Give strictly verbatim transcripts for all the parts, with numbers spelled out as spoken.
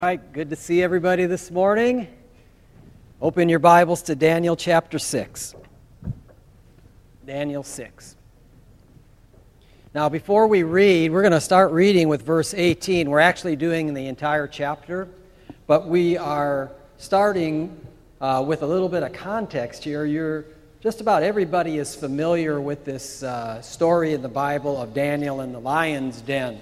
All right, good to see everybody this morning. Open your Bibles to Daniel chapter six. Daniel six. Now, before we read, we're going to start reading with verse eighteen. We're actually doing the entire chapter, but we are starting uh, with a little bit of context here. You're just about everybody is familiar with this uh, story in the Bible of Daniel in the lion's den.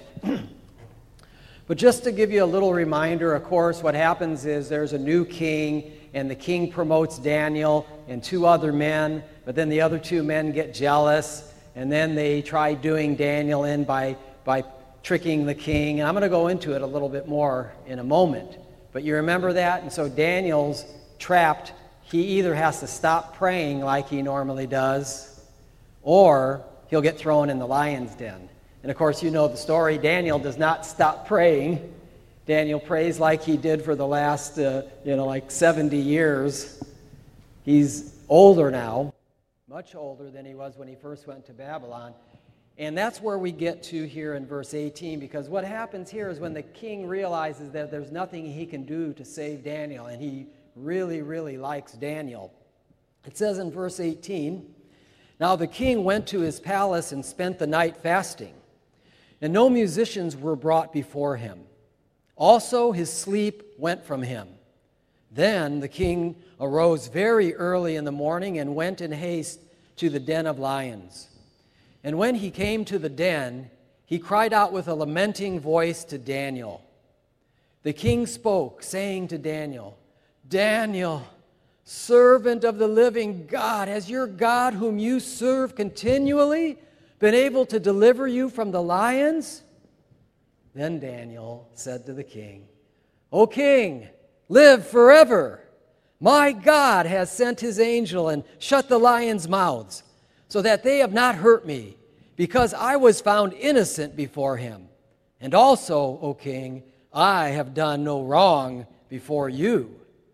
But just to give you a little reminder, of course, what happens is there's a new king, and the king promotes Daniel and two other men, but then the other two men get jealous, and then they try doing Daniel in by, by tricking the king. And I'm going to go into it a little bit more in a moment. But you remember that? And so Daniel's trapped. He either has to stop praying like he normally does, or he'll get thrown in the lion's den. And of course, you know the story. Daniel does not stop praying. Daniel prays like he did for the last, uh, you know, like seventy years. He's older now, much older than he was when he first went to Babylon. And that's where we get to here in verse eighteen, because what happens here is when the king realizes that there's nothing he can do to save Daniel, and he really, really likes Daniel. It says in verse eighteen, "Now the king went to his palace and spent the night fasting, and no musicians were brought before him. Also his sleep went from him. Then the king arose very early in the morning and went in haste to the den of lions. And when he came to the den, he cried out with a lamenting voice to Daniel. The king spoke, saying to Daniel, 'Daniel, servant of the living God, has your God whom you serve continually been able to deliver you from the lions?' Then Daniel said to the king, 'O king, live forever. My God has sent his angel and shut the lions' mouths, so that they have not hurt me, because I was found innocent before him. And also, O king, I have done no wrong before you.'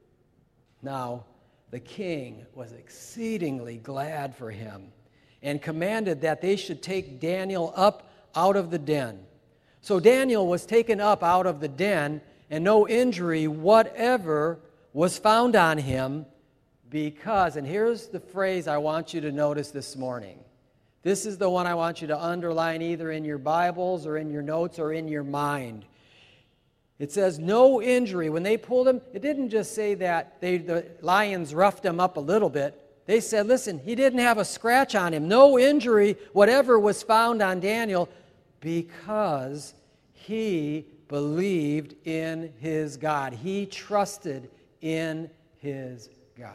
Now the king was exceedingly glad for him, and commanded that they should take Daniel up out of the den. So Daniel was taken up out of the den, and no injury whatever was found on him, because," and here's the phrase I want you to notice this morning. This is the one I want you to underline either in your Bibles or in your notes or in your mind. It says no injury. When they pulled him, it didn't just say that they, the lions roughed him up a little bit. They said, listen, he didn't have a scratch on him. No injury, whatever was found on Daniel, because he believed in his God. He trusted in his God.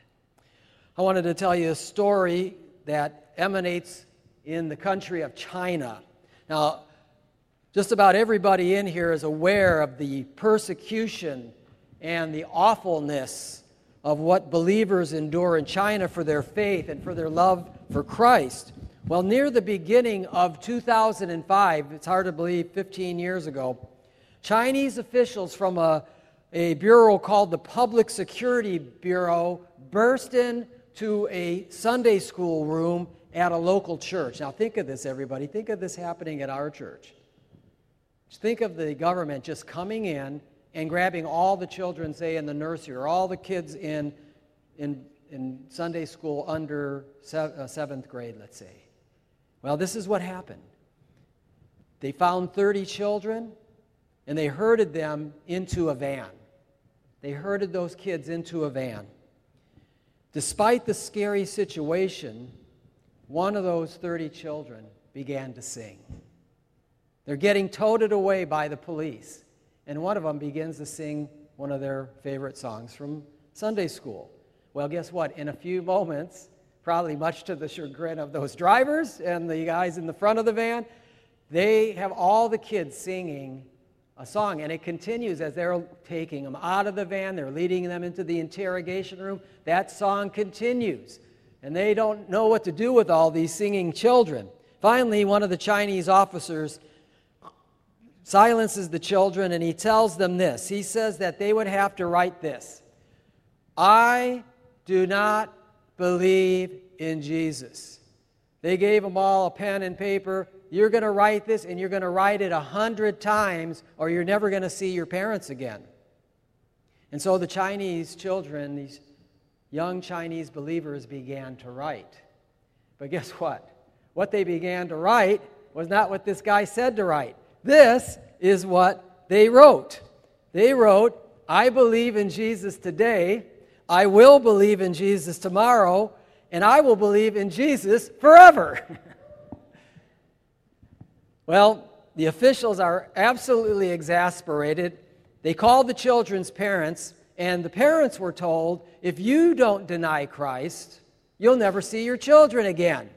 I wanted to tell you a story that emanates in the country of China. Now, just about everybody in here is aware of the persecution and the awfulness of what believers endure in China for their faith and for their love for Christ. Well, near the beginning of two thousand five, it's hard to believe, fifteen years ago, Chinese officials from a, a bureau called the Public Security Bureau burst into a Sunday school room at a local church. Now think of this, everybody. Think of this happening at our church. Just think of the government just coming in and grabbing all the children, say, in the nursery, or all the kids in, in, in Sunday school under seventh grade, let's say. Well, this is what happened. They found thirty children, and they herded them into a van. They herded those kids into a van. Despite the scary situation, one of those thirty children began to sing. They're getting toted away by the police. And one of them begins to sing one of their favorite songs from Sunday school. Well, guess what? In a few moments, probably much to the chagrin of those drivers and the guys in the front of the van, they have all the kids singing a song. And it continues as they're taking them out of the van. They're leading them into the interrogation room. That song continues. And they don't know what to do with all these singing children. Finally, one of the Chinese officers silences the children, and he tells them this. He says that they would have to write this: "I do not believe in Jesus." They gave them all a pen and paper. You're going to write this, and you're going to write it a hundred times, or you're never going to see your parents again. And so the Chinese children, these young Chinese believers, began to write. But guess what? What they began to write was not what this guy said to write. This is what they wrote. They wrote, I believe in Jesus today, I will believe in Jesus tomorrow, and I will believe in Jesus forever. Well, the officials are absolutely exasperated. They called the children's parents, and the parents were told, if you don't deny Christ, you'll never see your children again.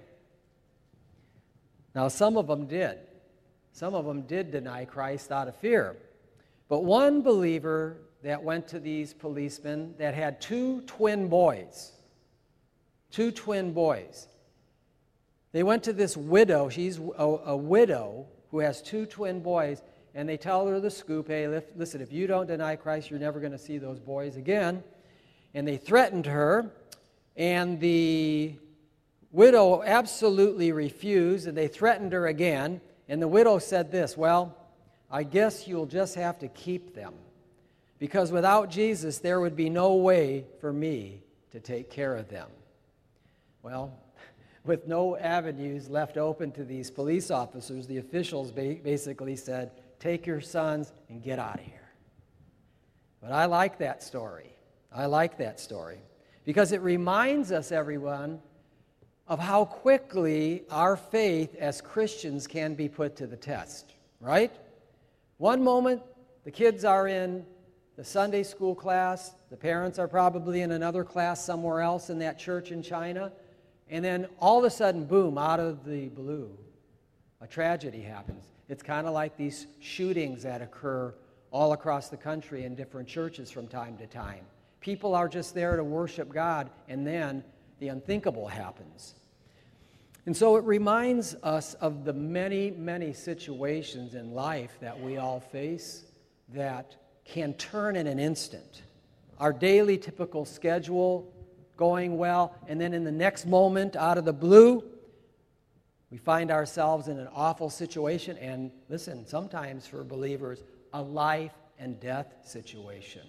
Now, some of them did. Some of them did deny Christ out of fear. But one believer that went to these policemen that had two twin boys, two twin boys. They went to this widow. She's a, a widow who has two twin boys, and they tell her the scoop, hey, listen, if you don't deny Christ, you're never going to see those boys again. And they threatened her, and the widow absolutely refused, and they threatened her again. And the widow said this, well, I guess you'll just have to keep them, because without Jesus, there would be no way for me to take care of them. Well, with no avenues left open to these police officers, the officials basically said, take your sons and get out of here. But I like that story. I like that story because it reminds us, everyone, of how quickly our faith as Christians can be put to the test, right? One moment, the kids are in the Sunday school class, the parents are probably in another class somewhere else in that church in China, and then all of a sudden, boom, out of the blue, a tragedy happens. It's kind of like these shootings that occur all across the country in different churches from time to time. People are just there to worship God, and then the unthinkable happens. And so it reminds us of the many, many situations in life that we all face that can turn in an instant. Our daily typical schedule going well, and then in the next moment, out of the blue, we find ourselves in an awful situation, and listen, sometimes for believers, a life and death situation.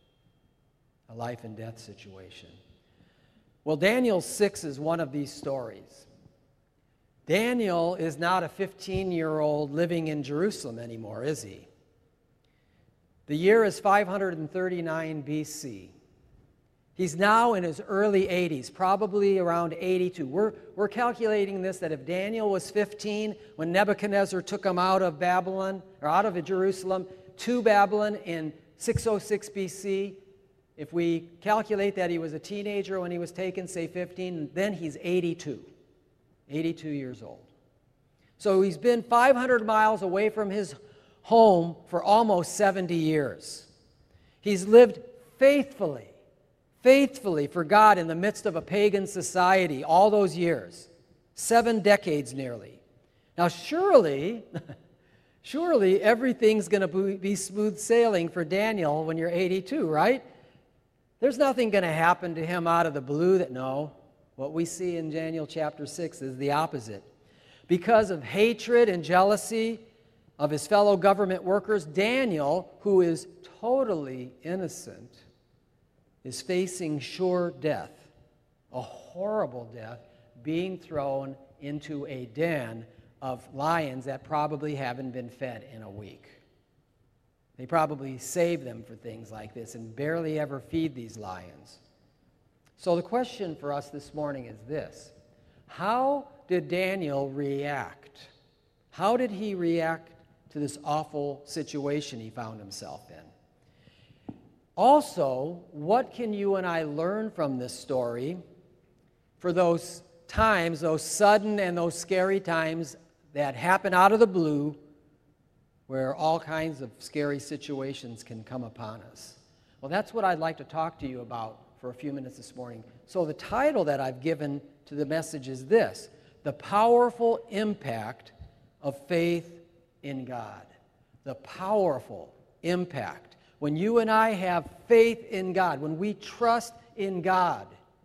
A life and death situation. Well, Daniel six is one of these stories. Daniel is not a fifteen-year-old living in Jerusalem anymore, is he? The year is five hundred thirty-nine B C. He's now in his early eighties, probably around eighty-two. We're, we're calculating this, that if Daniel was fifteen when Nebuchadnezzar took him out of Babylon, or out of Jerusalem, to Babylon in six oh six B C, if we calculate that he was a teenager when he was taken, say fifteen, then he's eighty-two. eighty-two years old. So he's been five hundred miles away from his home for almost seventy years. He's lived faithfully, faithfully for God in the midst of a pagan society all those years, seven decades nearly. Now surely, surely everything's going to be smooth sailing for Daniel when you're eighty-two, right? There's nothing going to happen to him out of the blue that, no. What we see in Daniel chapter six is the opposite. Because of hatred and jealousy of his fellow government workers, Daniel, who is totally innocent, is facing sure death, a horrible death, being thrown into a den of lions that probably haven't been fed in a week. They probably save them for things like this and barely ever feed these lions. So the question for us this morning is this: how did Daniel react? How did he react to this awful situation he found himself in? Also, what can you and I learn from this story for those times, those sudden and those scary times that happen out of the blue, where all kinds of scary situations can come upon us? Well, that's what I'd like to talk to you about for a few minutes this morning. So the title that I've given to the message is this: the powerful impact of faith in God. The powerful impact. When you and I have faith in God, when we trust in God,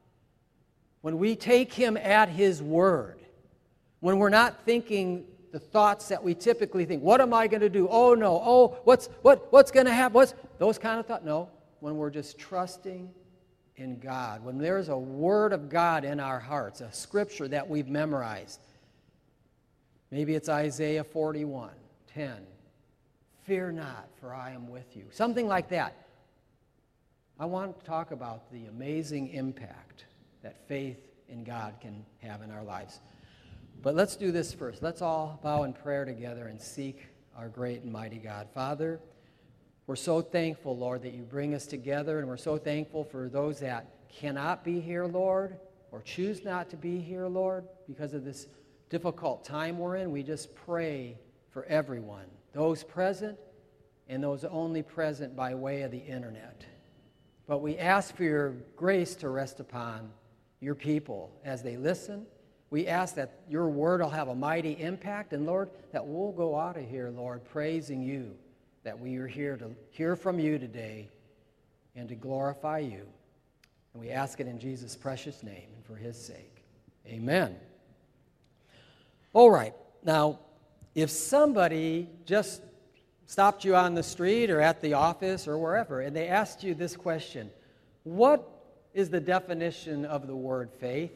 when we take Him at His word, when we're not thinking the thoughts that we typically think, what am I going to do? Oh no, oh, what's what what's going to happen? What's those kind of thoughts? No. when we're just trusting in God, when there's a word of God in our hearts, a scripture that we've memorized. Maybe it's Isaiah forty-one ten. Fear not, for I am with you. Something like that. I want to talk about the amazing impact that faith in God can have in our lives. But let's do this first. Let's all bow in prayer together and seek our great and mighty God. Father, we're so thankful, Lord, that you bring us together, and we're so thankful for those that cannot be here, Lord, or choose not to be here, Lord, because of this difficult time we're in. We just pray for everyone, those present and those only present by way of the internet. But we ask for your grace to rest upon your people as they listen. We ask that your word will have a mighty impact, and Lord, that we'll go out of here, Lord, praising you, that we are here to hear from you today and to glorify you. And we ask it in Jesus' precious name and for his sake. Amen. All right. Now, if somebody just stopped you on the street or at the office or wherever, and they asked you this question, what is the definition of the word faith?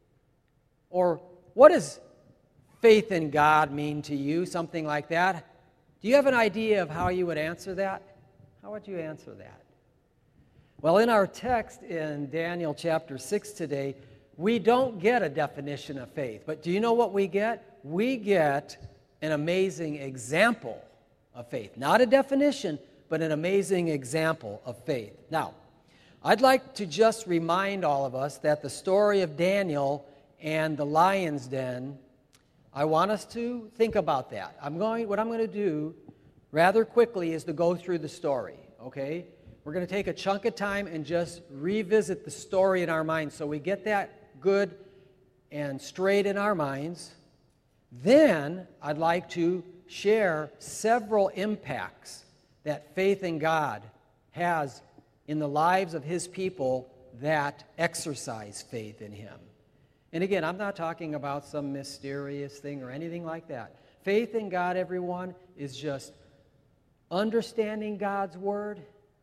Or what does faith in God mean to you? Something like that. Do you have an idea of how you would answer that? How would you answer that? Well, in our text in Daniel chapter six today, we don't get a definition of faith. But do you know what we get? We get an amazing example of faith. Not a definition, but an amazing example of faith. Now, I'd like to just remind all of us that the story of Daniel and the lion's den, I want us to think about that. I'm going, what I'm going to do rather quickly is to go through the story, okay? We're going to take a chunk of time and just revisit the story in our minds so we get that good and straight in our minds. Then I'd like to share several impacts that faith in God has in the lives of his people that exercise faith in him. And again, I'm not talking about some mysterious thing or anything like that. Faith in God, everyone, is just understanding God's word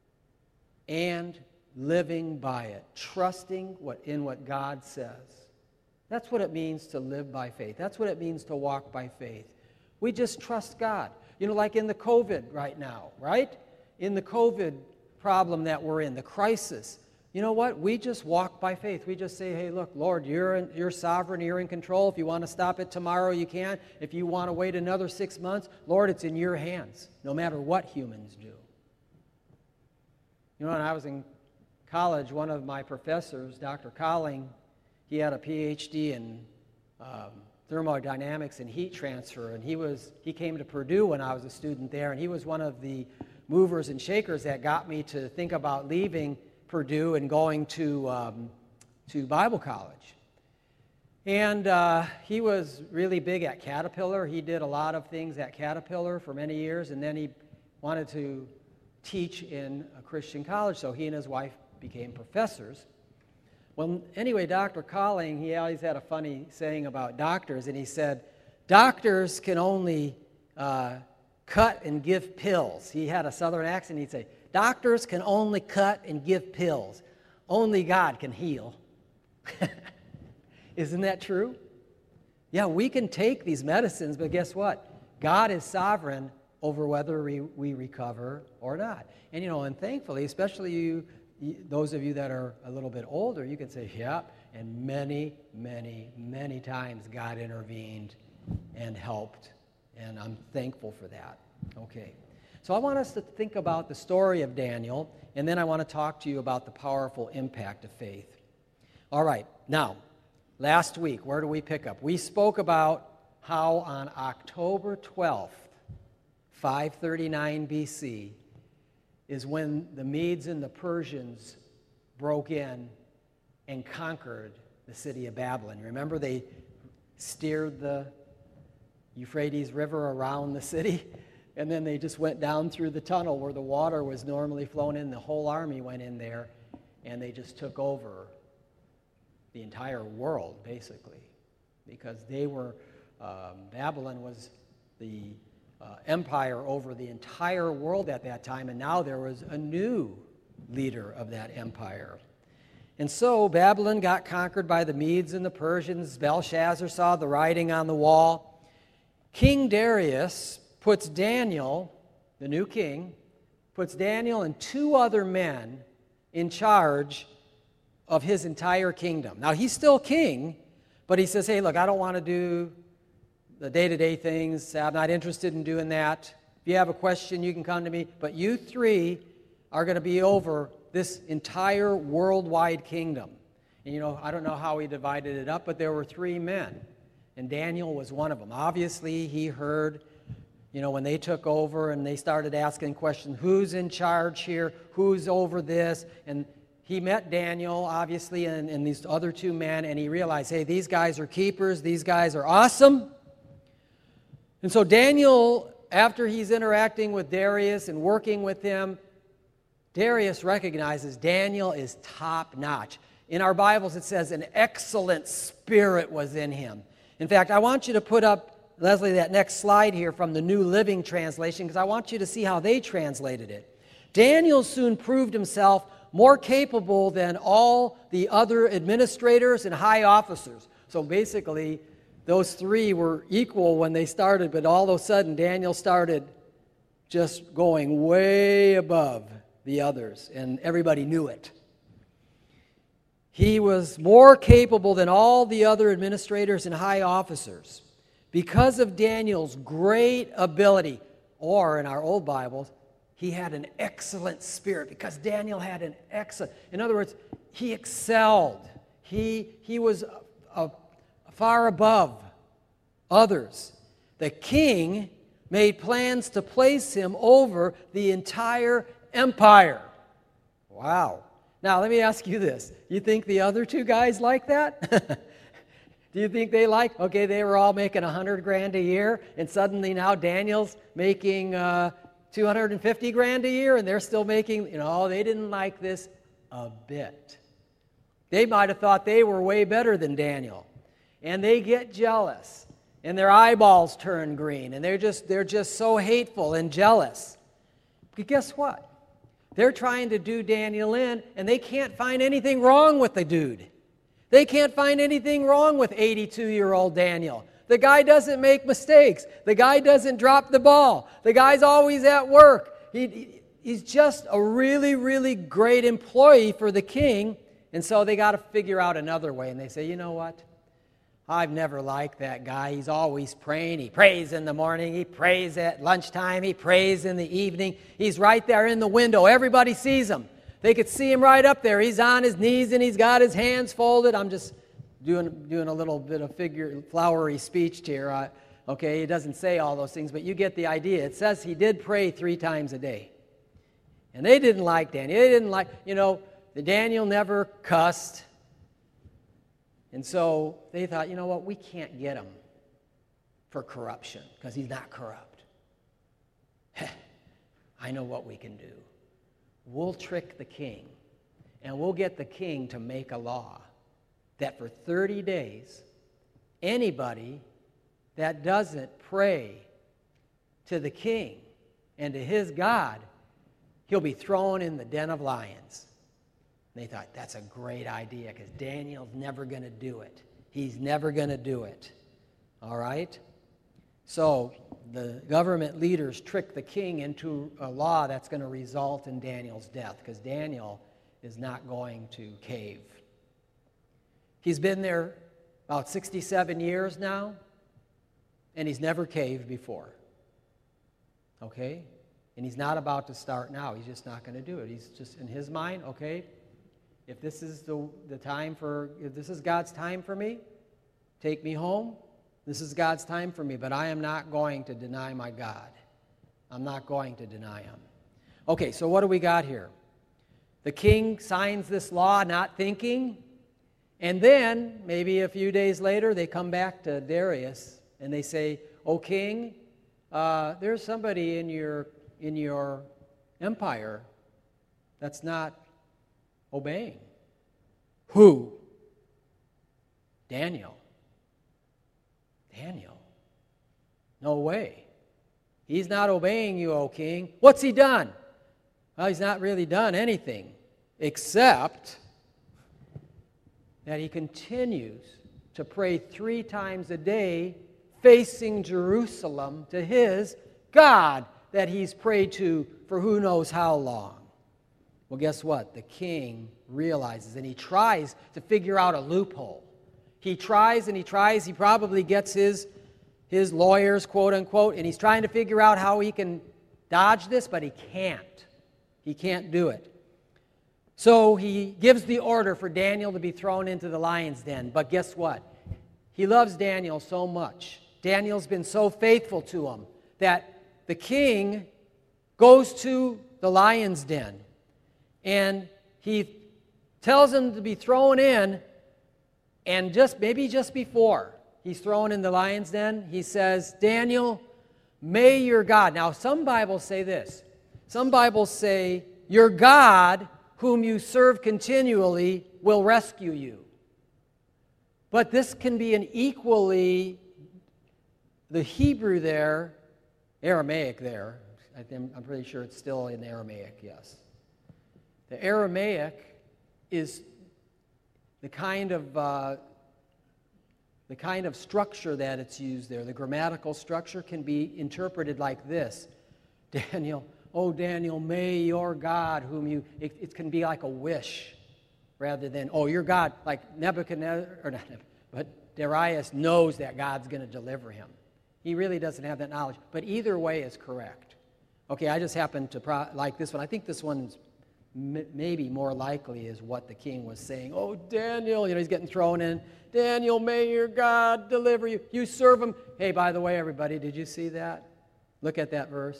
and living by it, trusting what in what God says. That's what it means to live by faith. That's what it means to walk by faith. We just trust God. You know, like in the COVID right now, right? In the COVID problem that we're in, the crisis. You know what? We just walk by faith. We just say, hey, look, Lord, you're, in, you're sovereign, you're in control. If you want to stop it tomorrow, you can. If you want to wait another six months, Lord, it's in your hands, no matter what humans do. You know, when I was in college, one of my professors, Doctor Colling, he had a P H D in um, thermodynamics and heat transfer, and he was he came to Purdue when I was a student there, and he was one of the movers and shakers that got me to think about leaving Purdue and going to um, to Bible college. And uh, he was really big at Caterpillar. He did a lot of things at Caterpillar for many years, and then he wanted to teach in a Christian college, so he and his wife became professors. Well, anyway, Doctor Colling, he always had a funny saying about doctors, and he said, doctors can only uh, cut and give pills. He had a southern accent. He'd say, doctors can only cut and give pills. Only God can heal. Isn't that true? Yeah, we can take these medicines, but guess what? God is sovereign over whether we, we recover or not. And, you know, and thankfully, especially you, you, those of you that are a little bit older, you can say, yeah, and many, many, many times God intervened and helped, and I'm thankful for that. Okay. So I want us to think about the story of Daniel, and then I want to talk to you about the powerful impact of faith. All right. Now, last week, where do we pick up? We spoke about how on October twelfth, five thirty-nine B C, is when the Medes and the Persians broke in and conquered the city of Babylon. Remember, they steered the Euphrates River around the city, and then they just went down through the tunnel where the water was normally flowing in. The whole army went in there, and they just took over the entire world, basically, because they were, um, Babylon was the uh, empire over the entire world at that time, and now there was a new leader of that empire. And so Babylon got conquered by the Medes and the Persians. Belshazzar saw the writing on the wall. King Darius puts Daniel, the new king, puts Daniel and two other men in charge of his entire kingdom. Now, he's still king, but he says, hey, look, I don't want to do the day-to-day things. I'm not interested in doing that. If you have a question, you can come to me. But you three are going to be over this entire worldwide kingdom. And you know, I don't know how he divided it up, but there were three men, and Daniel was one of them. Obviously, he heard, you know, when they took over and they started asking questions, who's in charge here? Who's over this? And he met Daniel, obviously, and, and these other two men, and he realized, hey, these guys are keepers. These guys are awesome. And so Daniel, after he's interacting with Darius and working with him, Darius recognizes Daniel is top-notch. In our Bibles, it says an excellent spirit was in him. In fact, I want you to put up, Leslie, that next slide here from the New Living Translation, because I want you to see how they translated it. Daniel soon proved himself more capable than all the other administrators and high officers. So basically, those three were equal when they started, but all of a sudden, Daniel started just going way above the others, and everybody knew it. He was more capable than all the other administrators and high officers because of Daniel's great ability, or in our old Bibles, he had an excellent spirit, because Daniel had an excellent, in other words, he excelled. He, he was a, a, far above others. The king made plans to place him over the entire empire. Wow. Now, let me ask you this. You think the other two guys like that? Do you think they like, okay, they were all making a hundred grand a year, and suddenly now Daniel's making uh, two hundred fifty grand a year, and they're still making, you know, they didn't like this a bit. They might have thought they were way better than Daniel. And they get jealous, and their eyeballs turn green, and they're just, they're just so hateful and jealous. But guess what? They're trying to do Daniel in, and they can't find anything wrong with the dude. They can't find anything wrong with eighty-two-year-old Daniel. The guy doesn't make mistakes. The guy doesn't drop the ball. The guy's always at work. He, he's just a really, really great employee for the king, and so they got to figure out another way. And they say, you know what? I've never liked that guy. He's always praying. He prays in the morning. He prays at lunchtime. He prays in the evening. He's right there in the window. Everybody sees him. They could see him right up there. He's on his knees and he's got his hands folded. I'm just doing doing a little bit of figure flowery speech here. Uh, okay, he doesn't say all those things, but you get the idea. It says he did pray three times a day. And they didn't like Daniel. They didn't like, you know, the Daniel never cussed. And so they thought, you know what, we can't get him for corruption because he's not corrupt. I know what we can do. We'll trick the king, and we'll get the king to make a law that for thirty days, anybody that doesn't pray to the king and to his God, he'll be thrown in the den of lions. And they thought, that's a great idea because Daniel's never going to do it. He's never going to do it. All right? So the government leaders trick the king into a law that's going to result in Daniel's death because Daniel is not going to cave. He's been there about sixty-seven years now, and he's never caved before. Okay? And he's not about to start now. He's just not going to do it. He's just, in his mind, okay, if this is the, the time for, if this is God's time for me, take me home. This is God's time for me, but I am not going to deny my God. I'm not going to deny him. Okay, so what do we got here? The king signs this law not thinking, and then maybe a few days later they come back to Darius and they say, "O king, uh, there's somebody in your in your empire that's not obeying." Who? Daniel. Daniel. No way. He's not obeying you, O king. What's he done? Well, he's not really done anything except that he continues to pray three times a day facing Jerusalem to his God that he's prayed to for who knows how long. Well, guess what? The king realizes, and he tries to figure out a loophole. He tries and he tries. He probably gets his, his lawyers, quote unquote, and he's trying to figure out how he can dodge this, but he can't. He can't do it. So he gives the order for Daniel to be thrown into the lion's den. But guess what? He loves Daniel so much. Daniel's been so faithful to him that the king goes to the lion's den and he tells him to be thrown in, and just maybe just before he's thrown in the lion's den, he says, Daniel, may your God. Now, some Bibles say this. Some Bibles say, your God, whom you serve continually, will rescue you. But this can be an equally, the Hebrew there, Aramaic there, I think, I'm pretty sure it's still in Aramaic, yes. The Aramaic is the kind of uh, the kind of structure that it's used there. The grammatical structure can be interpreted like this. Daniel, oh Daniel, may your God whom you, it, it can be like a wish rather than, oh, your God, like Nebuchadnezzar, or not Nebuchadnezzar, but Darius knows that God's going to deliver him. He really doesn't have that knowledge, but either way is correct. Okay, I just happen to pro- like this one. I think this one's m- maybe more likely is what the king was saying. Oh, Daniel, you know, he's getting thrown in. Daniel, may your God deliver you. You serve him. Hey, by the way, everybody, did you see that? Look at that verse.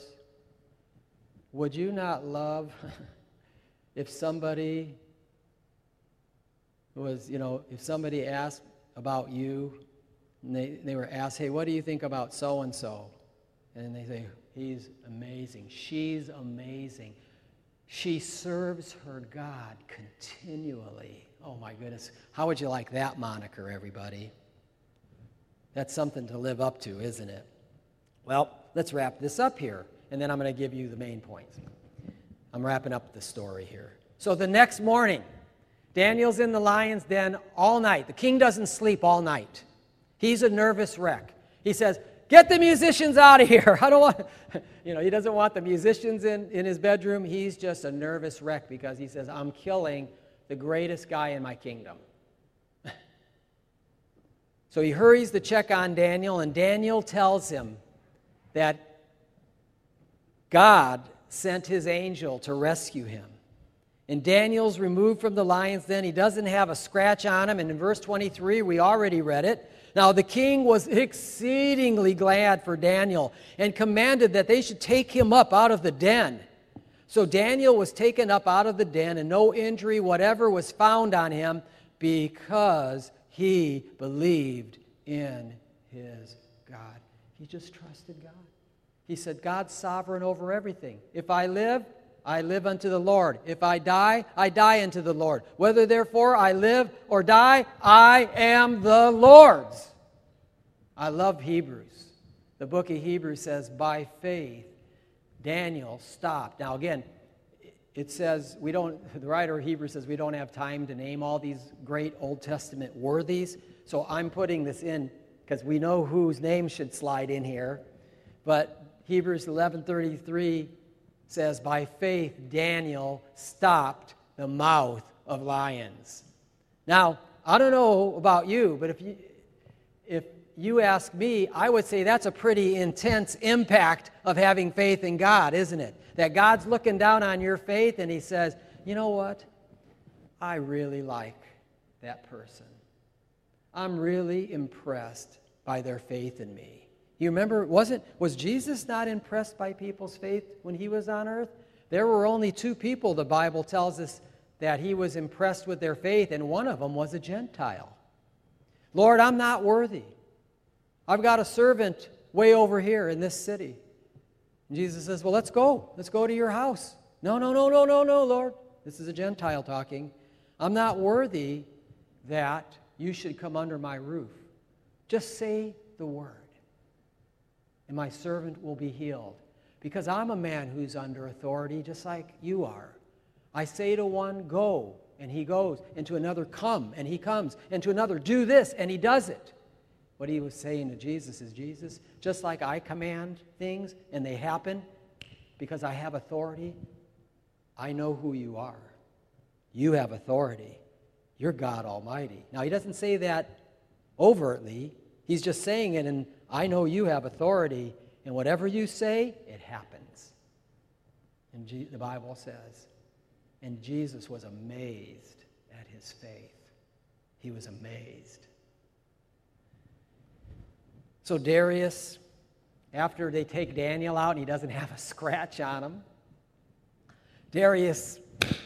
Would you not love if somebody was, you know, if somebody asked about you, and they, they were asked, hey, what do you think about so-and-so? And they say, he's amazing. She's amazing. She serves her God continually. Oh, my goodness. How would you like that moniker, everybody? That's something to live up to, isn't it? Well, let's wrap this up here, and then I'm going to give you the main points. I'm wrapping up the story here. So the next morning, Daniel's in the lion's den all night. The king doesn't sleep all night. He's a nervous wreck. He says, get the musicians out of here. I don't want, you know, he doesn't want the musicians in, in his bedroom. He's just a nervous wreck because he says, I'm killing the greatest guy in my kingdom. So he hurries to check on Daniel, and Daniel tells him that God sent his angel to rescue him. And Daniel's removed from the lion's den. He doesn't have a scratch on him. And in verse twenty-three, we already read it. Now the king was exceedingly glad for Daniel and commanded that they should take him up out of the den. So Daniel was taken up out of the den, and no injury whatever was found on him because he believed in his God. He just trusted God. He said, God's sovereign over everything. If I live, I live unto the Lord. If I die, I die unto the Lord. Whether therefore I live or die, I am the Lord's. I love Hebrews. The book of Hebrews says, by faith, Daniel stopped. Now again, it says, we don't, the writer of Hebrews says we don't have time to name all these great Old Testament worthies. So I'm putting this in because we know whose name should slide in here. But Hebrews eleven thirty-three says, by faith, Daniel stopped the mouth of lions. Now, I don't know about you, but if you, if you ask me, I would say that's a pretty intense impact of having faith in God, isn't it? That God's looking down on your faith and he says, you know what? I really like that person. I'm really impressed by their faith in me. You remember, wasn't was Jesus not impressed by people's faith when he was on earth? There were only two people, the Bible tells us, that he was impressed with their faith, and one of them was a Gentile. Lord, I'm not worthy. I've got a servant way over here in this city. And Jesus says, well, let's go. Let's go to your house. No, no, no, no, no, no, Lord. This is a Gentile talking. I'm not worthy that you should come under my roof. Just say the word, and my servant will be healed. because I'm a man who's under authority just like you are. I say to one, go, and he goes, and to another, come, and he comes, and to another, do this, and he does it. What he was saying to Jesus is, Jesus, just like I command things and they happen because I have authority, I know who you are. You have authority. You're God Almighty. Now, he doesn't say that overtly. He's just saying it, and I know you have authority, and whatever you say, it happens. And G- the Bible says, and Jesus was amazed at his faith. He was amazed. So Darius, after they take Daniel out and he doesn't have a scratch on him, Darius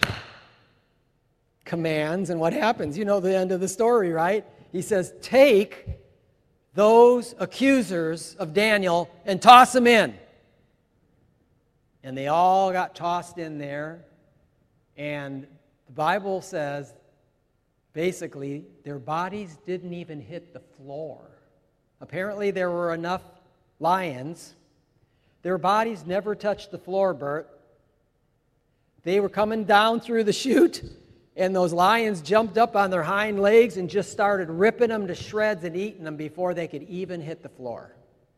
commands, and what happens? You know the end of the story, right? He says, take those accusers of Daniel and toss them in. And they all got tossed in there, and the Bible says, basically, their bodies didn't even hit the floor. Apparently there were enough lions. Their bodies never touched the floor, Bert. They were coming down through the chute, and those lions jumped up on their hind legs and just started ripping them to shreds and eating them before they could even hit the floor.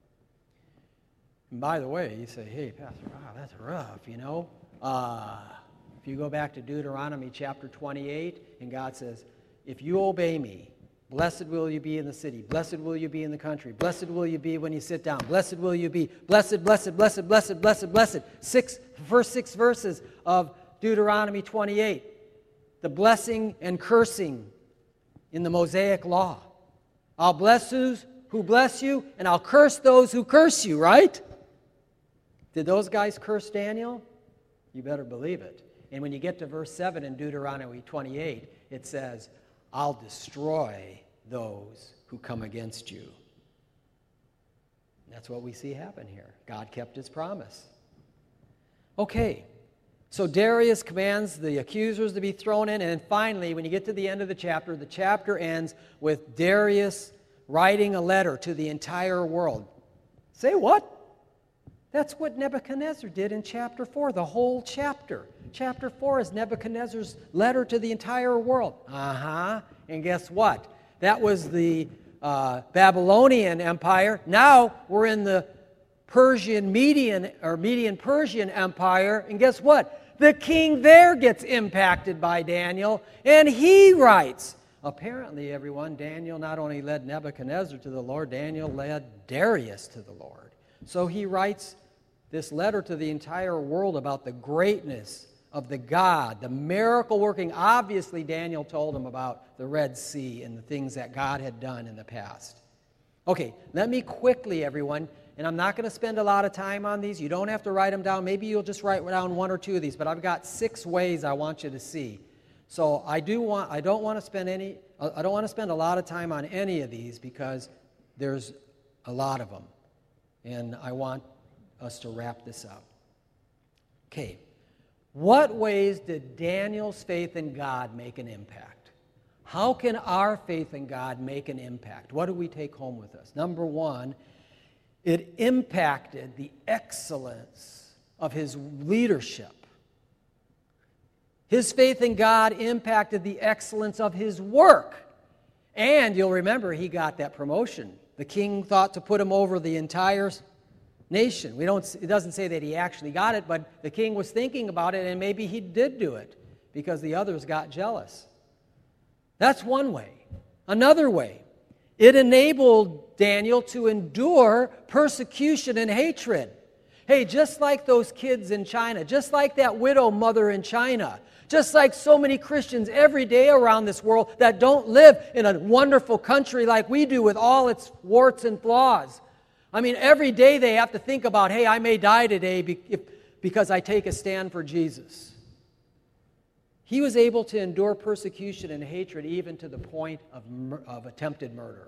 And by the way, you say, hey, Pastor, wow, that's rough, you know. Uh, if you go back to Deuteronomy chapter twenty-eight, and God says, if you obey me, blessed will you be in the city. Blessed will you be in the country. Blessed will you be when you sit down. Blessed will you be. Blessed, blessed, blessed, blessed, blessed, blessed. Six, first six verses of Deuteronomy twenty-eight. The blessing and cursing in the Mosaic law. I'll bless those who bless you, and I'll curse those who curse you, right? Did those guys curse Daniel? You better believe it. And when you get to verse seven in Deuteronomy twenty-eight, it says, I'll destroy those who come against you. That's what we see happen here. God kept his promise. Okay, so Darius commands the accusers to be thrown in, and finally, when you get to the end of the chapter, the chapter ends with Darius writing a letter to the entire world. Say what? That's what Nebuchadnezzar did in chapter four, the whole chapter. Chapter four is Nebuchadnezzar's letter to the entire world. Uh-huh. And guess what? That was the uh, Babylonian Empire. Now we're in the Persian Median or Median Persian Empire. And guess what? The king there gets impacted by Daniel, and he writes. Apparently, everyone, Daniel not only led Nebuchadnezzar to the Lord, Daniel led Darius to the Lord. So he writes this letter to the entire world about the greatness of the God, the miracle working. Obviously, Daniel told him about the Red Sea and the things that God had done in the past. Okay, let me quickly, everyone, and I'm not going to spend a lot of time on these. You don't have to write them down. Maybe you'll just write down one or two of these, but I've got six ways I want you to see. So I do want, I don't want to spend any, I don't want to spend a lot of time on any of these because there's a lot of them, and I want us to wrap this up. Okay. What ways did Daniel's faith in God make an impact? How can our faith in God make an impact? What do we take home with us? Number one, it impacted the excellence of his leadership. His faith in God impacted the excellence of his work. And you'll remember he got that promotion. The king thought to put him over the entire nation. We don't, it doesn't say that he actually got it, but the king was thinking about it, and maybe he did do it because the others got jealous. That's one way. Another way, it enabled Daniel to endure persecution and hatred. Hey, just like those kids in China, just like that widow mother in China, just like so many Christians every day around this world that don't live in a wonderful country like we do with all its warts and flaws. I mean, every day they have to think about, hey, I may die today because I take a stand for Jesus. He was able to endure persecution and hatred even to the point of, of attempted murder.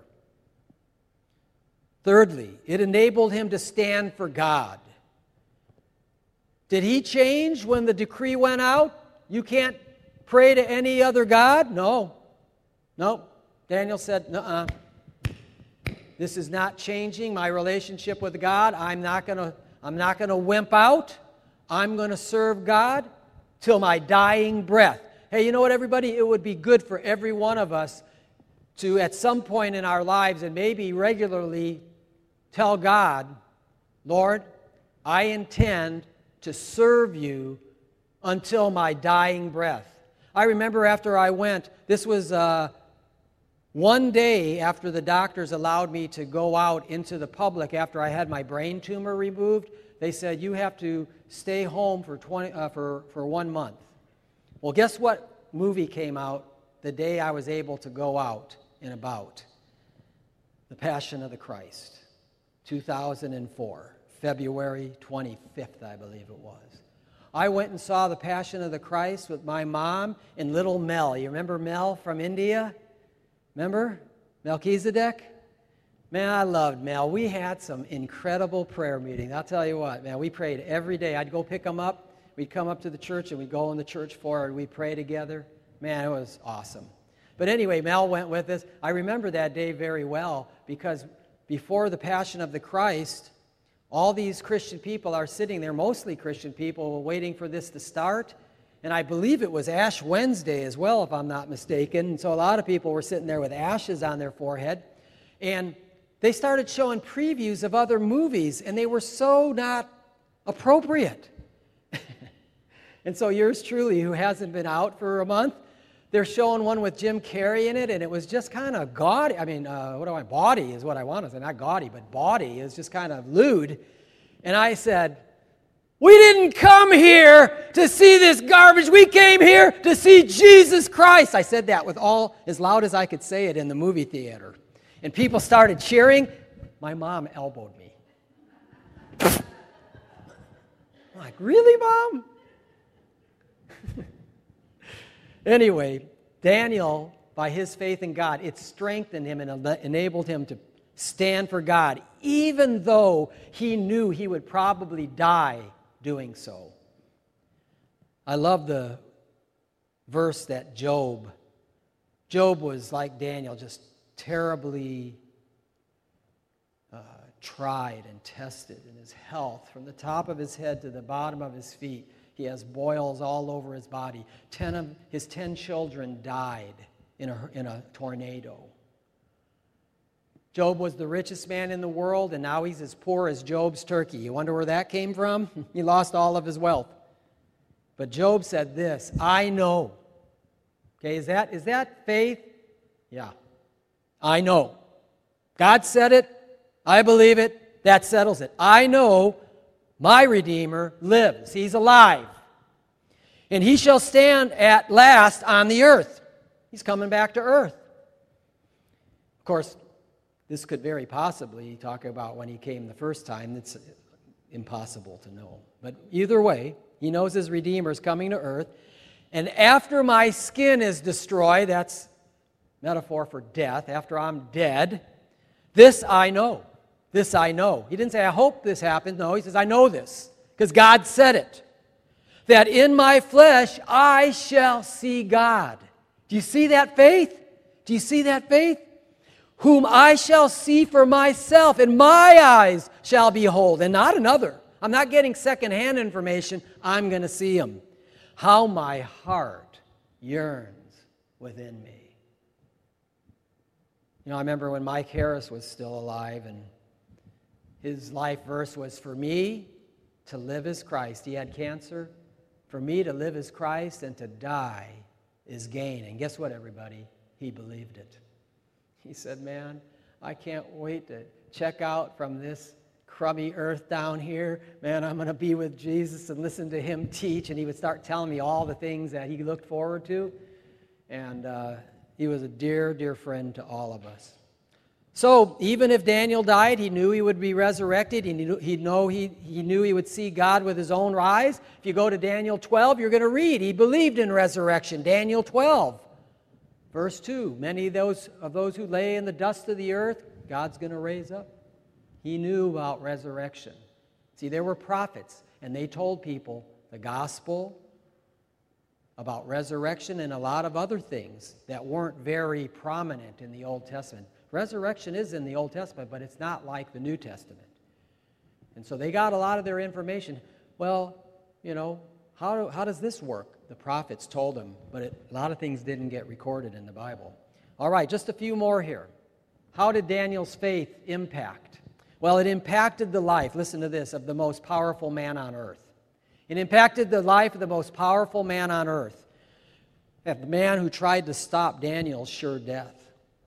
Thirdly, it enabled him to stand for God. Did he change when the decree went out? You can't pray to any other God? No. No. Daniel said, nuh-uh. This is not changing my relationship with God. I'm not going to I'm not going to wimp out. I'm going to serve God till my dying breath. Hey, you know what, everybody? It would be good for every one of us to, at some point in our lives, and maybe regularly, tell God, Lord, I intend to serve you until my dying breath. I remember after I went, this was uh, one day after the doctors allowed me to go out into the public after I had my brain tumor removed. They said, you have to stay home for twenty uh, for, for one month. Well, guess what movie came out the day I was able to go out and about? The Passion of the Christ, two thousand four, February twenty-fifth, I believe it was. I went and saw The Passion of the Christ with my mom and little Mel. You remember Mel from India? Remember? Melchizedek? Man, I loved Mel. We had some incredible prayer meetings. I'll tell you what, man, we prayed every day. I'd go pick them up. We'd come up to the church, and we'd go in the church floor, and we'd pray together. Man, it was awesome. But anyway, Mel went with us. I remember that day very well because before the Passion of the Christ, all these Christian people are sitting there, mostly Christian people, waiting for this to start. And I believe it was Ash Wednesday as well, if I'm not mistaken. And so a lot of people were sitting there with ashes on their forehead. And they started showing previews of other movies, and they were so not appropriate. And so yours truly, who hasn't been out for a month, they're showing one with Jim Carrey in it, and it was just kind of gaudy. I mean, uh, what do I, bawdy is what I want to say. Not gaudy, but bawdy is just kind of lewd. And I said, we didn't come here to see this garbage. We came here to see Jesus Christ. I said that with all, as loud as I could say it in the movie theater. And people started cheering. My mom elbowed me. I'm like, really, Mom? Anyway, Daniel, by his faith in God, it strengthened him and enabled him to stand for God, even though he knew he would probably die doing so. I love the verse that Job, Job was like Daniel, just terribly uh, tried and tested in his health, from the top of his head to the bottom of his feet. He has boils all over his body. Ten of his ten children died in a, in a tornado. Job was the richest man in the world, and now he's as poor as Job's turkey. You wonder where that came from? He lost all of his wealth. But Job said this, I know. Okay, is that, is that faith? Yeah. I know. God said it. I believe it. That settles it. I know my Redeemer lives. He's alive. And he shall stand at last on the earth. He's coming back to earth. Of course, this could very possibly talk about when he came the first time. It's impossible to know. But either way, he knows his Redeemer is coming to earth. And after my skin is destroyed, that's metaphor for death, after I'm dead, this I know. This I know. He didn't say, I hope this happens. No, he says, I know this, because God said it. That in my flesh I shall see God. Do you see that faith? Do you see that faith? Whom I shall see for myself, and my eyes shall behold, and not another. I'm not getting secondhand information. I'm going to see him. How my heart yearns within me. You know, I remember when Mike Harris was still alive, and his life verse was, for me to live is Christ. He had cancer. For me to live is Christ, and to die is gain. And guess what, everybody? He believed it. He said, man, I can't wait to check out from this crummy earth down here. Man, I'm going to be with Jesus and listen to him teach. And he would start telling me all the things that he looked forward to. And uh, he was a dear, dear friend to all of us. So even if Daniel died, he knew he would be resurrected. He knew, he, know he, he knew he would see God with his own eyes. If you go to Daniel twelve, you're going to read, he believed in resurrection. Daniel twelve, verse two, many of those, of those who lay in the dust of the earth, God's going to raise up. He knew about resurrection. See, there were prophets, and they told people the gospel about resurrection and a lot of other things that weren't very prominent in the Old Testament. Resurrection is in the Old Testament, but it's not like the New Testament. And so they got a lot of their information. Well, you know, how, do, how does this work? The prophets told them, but it, a lot of things didn't get recorded in the Bible. All right, just a few more here. How did Daniel's faith impact? Well, it impacted the life, listen to this, of the most powerful man on earth. It impacted the life of the most powerful man on earth, the man who tried to stop Daniel's sure death.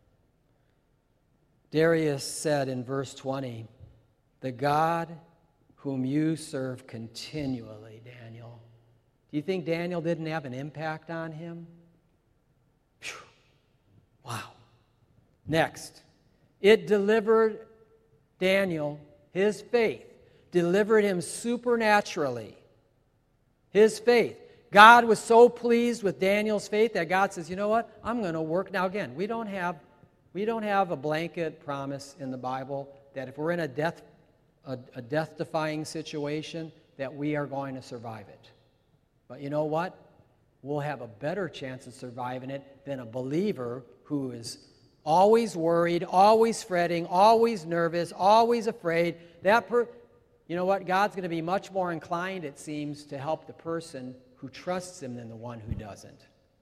Darius said in verse twenty, "The God whom you serve continually, Daniel." Do you think Daniel didn't have an impact on him? Whew. Wow. Next, it delivered Daniel, his faith, delivered him supernaturally. His faith. God was so pleased with Daniel's faith that God says, you know what? I'm going to work. Now again, we don't have we don't have a blanket promise in the Bible that if we're in a death a, a death-defying situation that we are going to survive it. But you know what? We'll have a better chance of surviving it than a believer who is always worried, always fretting, always nervous, always afraid. That per- you know what? God's going to be much more inclined, it seems, to help the person who trusts him than the one who doesn't.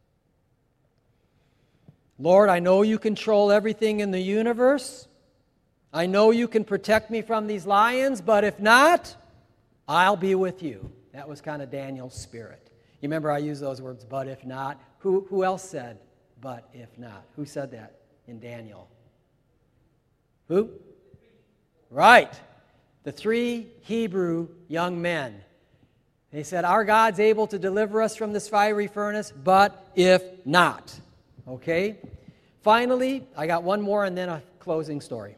Lord, I know you control everything in the universe. I know you can protect me from these lions, but if not, I'll be with you. That was kind of Daniel's spirit. You remember I used those words, but if not. Who, who else said, but if not? Who said that in Daniel? Who? Right. The three Hebrew young men. They said, our God's able to deliver us from this fiery furnace, but if not. Okay? Finally, I got one more and then a closing story.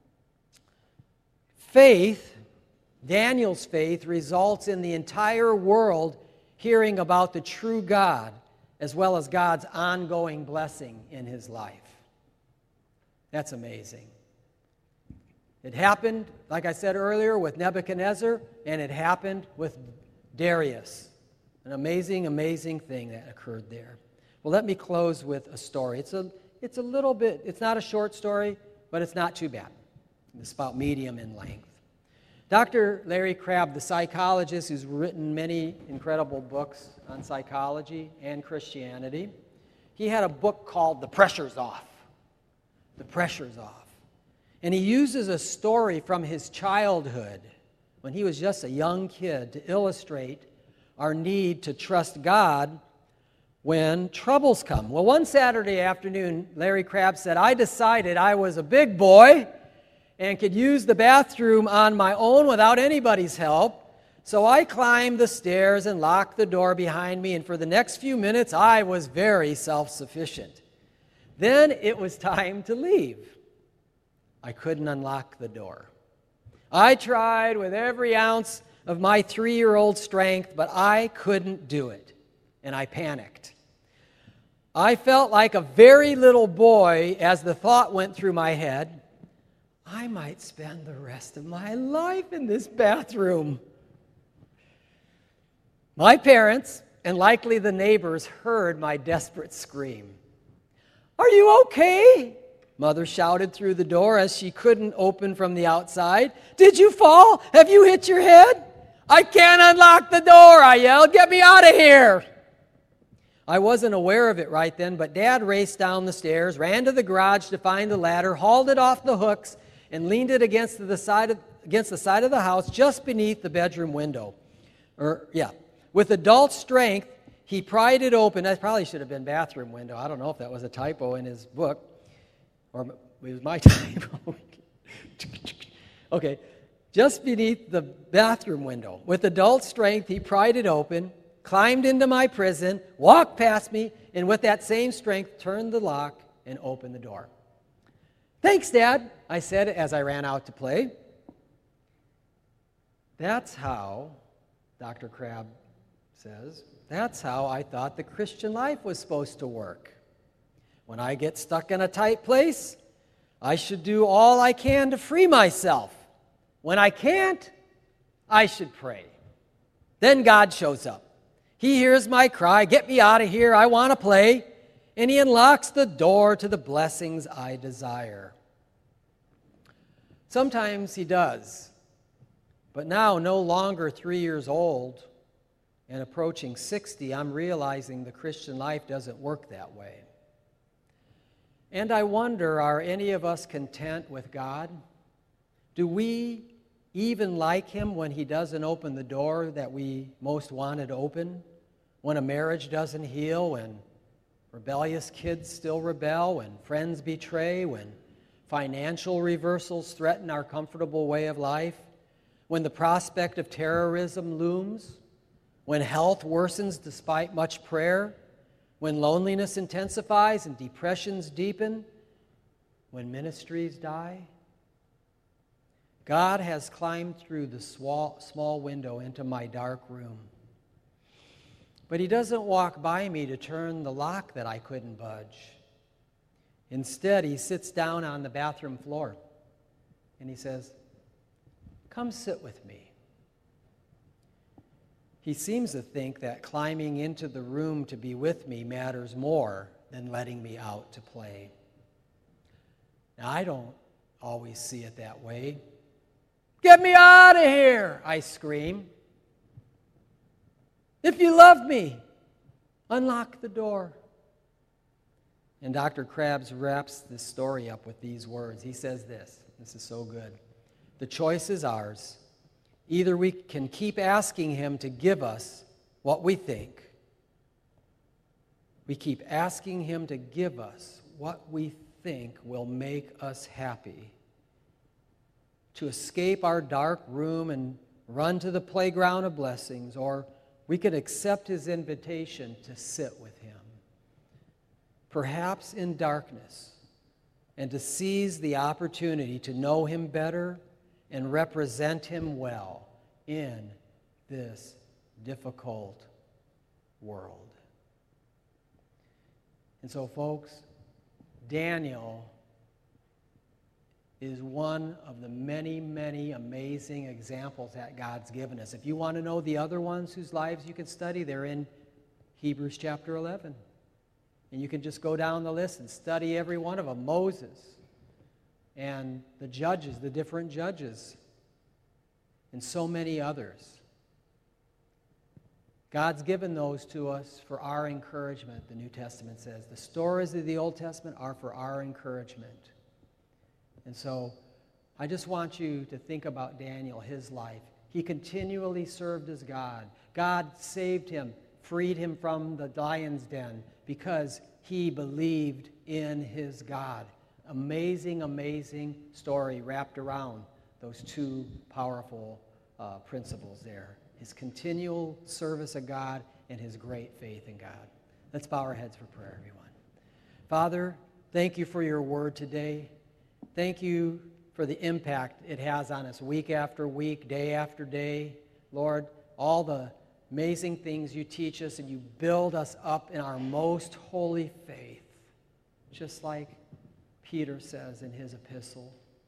Faith, Daniel's faith, results in the entire world hearing about the true God as well as God's ongoing blessing in his life. That's amazing. It happened, like I said earlier, with Nebuchadnezzar, and it happened with Darius. An amazing, amazing thing that occurred there. Well, let me close with a story. It's a, it's a little bit, it's not a short story, but it's not too bad. It's about medium in length. Doctor Larry Crabb, the psychologist who's written many incredible books on psychology and Christianity, he had a book called The Pressure's Off. The Pressure's Off. And he uses a story from his childhood when he was just a young kid to illustrate our need to trust God when troubles come. Well, one Saturday afternoon, Larry Crabb said, I decided I was a big boy and could use the bathroom on my own without anybody's help. So I climbed the stairs and locked the door behind me, and for the next few minutes, I was very self-sufficient. Then it was time to leave. I couldn't unlock the door. I tried with every ounce of my three-year-old strength, but I couldn't do it, and I panicked. I felt like a very little boy as the thought went through my head, I might spend the rest of my life in this bathroom. My parents, and likely the neighbors, heard my desperate scream. Are you okay? Mother shouted through the door as she couldn't open from the outside. Did you fall? Have you hit your head? I can't unlock the door, I yelled. Get me out of here. I wasn't aware of it right then, but Dad raced down the stairs, ran to the garage to find the ladder, hauled it off the hooks, and leaned it against the side of, against the side of the house just beneath the bedroom window. Or, yeah. With adult strength, he pried it open. That probably should have been bathroom window. I don't know if that was a typo in his book. Or it was my typo. Okay. Just beneath the bathroom window. With adult strength, he pried it open, climbed into my prison, walked past me, and with that same strength, turned the lock and opened the door. Thanks, Dad, I said as I ran out to play. That's how, Doctor Crabb says, that's how I thought the Christian life was supposed to work. When I get stuck in a tight place, I should do all I can to free myself. When I can't, I should pray. Then God shows up. He hears my cry, get me out of here, I want to play, and he unlocks the door to the blessings I desire. Sometimes he does, But now, no longer three years old and approaching sixty, I'm realizing the Christian life doesn't work that way. And I wonder, are any of us content with God? Do we even like Him when He doesn't open the door that we most wanted open? When a marriage doesn't heal, when rebellious kids still rebel, when friends betray, when financial reversals threaten our comfortable way of life, when the prospect of terrorism looms, when health worsens despite much prayer, when loneliness intensifies and depressions deepen, when ministries die. God has climbed through the small, small window into my dark room. But He doesn't walk by me to turn the lock that I couldn't budge. Instead, He sits down on the bathroom floor and He says, "Come sit with me." He seems to think that climbing into the room to be with me matters more than letting me out to play. Now, I don't always see it that way. "Get me out of here," I scream. "If you love me, unlock the door." And Doctor Krabs wraps this story up with these words. He says this, this is so good. "The choice is ours. Either we can keep asking Him to give us what we think. We keep asking Him to give us what we think will make us happy, to escape our dark room and run to the playground of blessings, or we could accept His invitation to sit with Him, perhaps in darkness, and to seize the opportunity to know Him better and represent Him well in this difficult world." And so, folks, Daniel is one of the many, many amazing examples that God's given us. If you want to know the other ones whose lives you can study, they're in Hebrews chapter eleven. And you can just go down the list and study every one of them. Moses and the judges, the different judges, and so many others. God's given those to us for our encouragement, the New Testament says. The stories of the Old Testament are for our encouragement. And so I just want you to think about Daniel, his life. He continually served as God. God saved him, freed him from the lion's den because he believed in his God. Amazing, amazing story wrapped around those two powerful uh, principles there. His continual service of God and his great faith in God. Let's bow our heads for prayer, everyone. Father, thank you for your word today. Thank you for the impact it has on us week after week, day after day. Lord, all the amazing things you teach us, and you build us up in our most holy faith, just like Peter says in his epistle.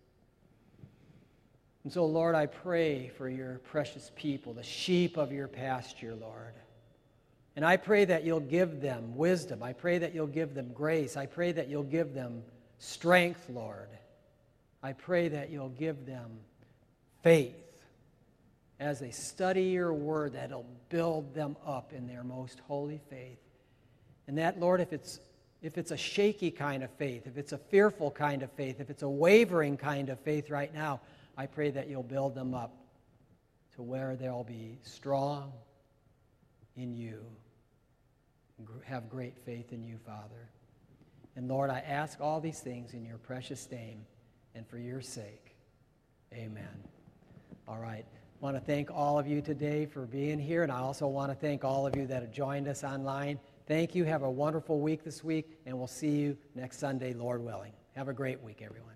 And so, Lord, I pray for your precious people, the sheep of your pasture, Lord. And I pray that you'll give them wisdom. I pray that you'll give them grace. I pray that you'll give them strength, Lord. I pray that you'll give them faith as they study your word, that it'll build them up in their most holy faith. And that, Lord, if it's if it's a shaky kind of faith, if it's a fearful kind of faith, if it's a wavering kind of faith right now, I pray that you'll build them up to where they'll be strong in you, have great faith in you, Father. And Lord, I ask all these things in your precious name and for your sake. Amen. All right. I want to thank all of you today for being here, and I also want to thank all of you that have joined us online. Thank you. Have a wonderful week this week, and we'll see you next Sunday, Lord willing. Have a great week, everyone.